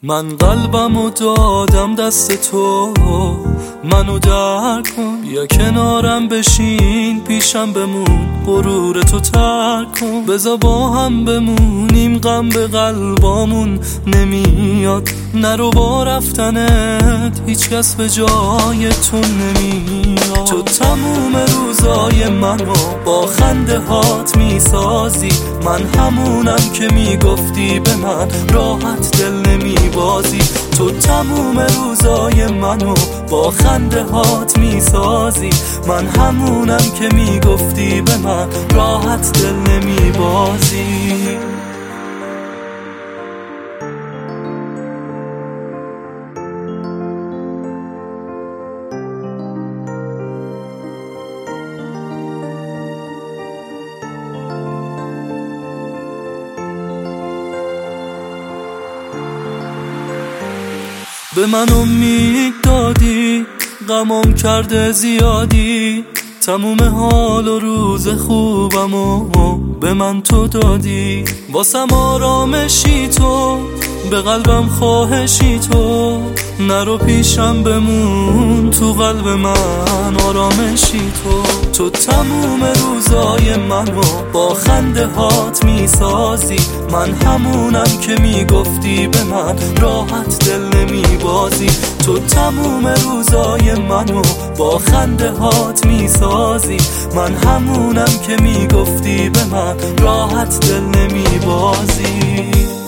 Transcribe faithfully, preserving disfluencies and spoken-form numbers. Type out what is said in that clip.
من قلبمو دادم دست تو، منو درک کن، بیا کنارم بشین، پیشم بمون، غرور تو ترک کن، بذار با هم بمونیم، غم به قلبامون نمیاد، نرو با رفتنت هیچ کس به جای تو نمیاد. تو تموم روزای منو با خنده هات میسازی، من همونم که میگفتی به من راحت دل نمیبازی. تو تموم روزای منو با خنده هات میسازی، من همونم که میگفتی به من راحت دل نمیبازی. به من امید دادی، غمم کرده زیادی، تموم حال و روز خوبمو به من تو دادی. واسم آرامشی تو، به قلبم خواهشی تو، نرو پیشم بمون، تو قلب من آرامشی تو. تو تموم روزای منو با خنده هات میسازی، من همونم که میگفتی به من راحت دل نمیبازی. تو تموم روزای منو با خنده هات میسازی، من همونم که میگفتی به من راحت دل نمیبازی.